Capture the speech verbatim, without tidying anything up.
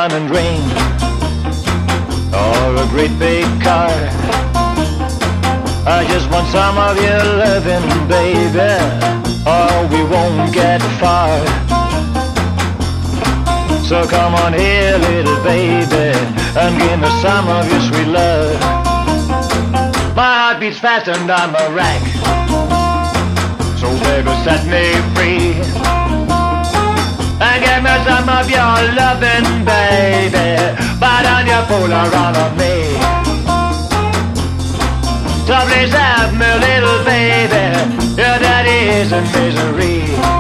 diamond ring or a great big car. I just want some of your loving, baby, or we won't get far. So come on here, little baby, and give me some of your sweet love. My heart beats fast and I'm a wreck, so baby set me free. And give me some of your loving, baby, but don't you fool around on me. So please have me, little baby, your daddy is in misery.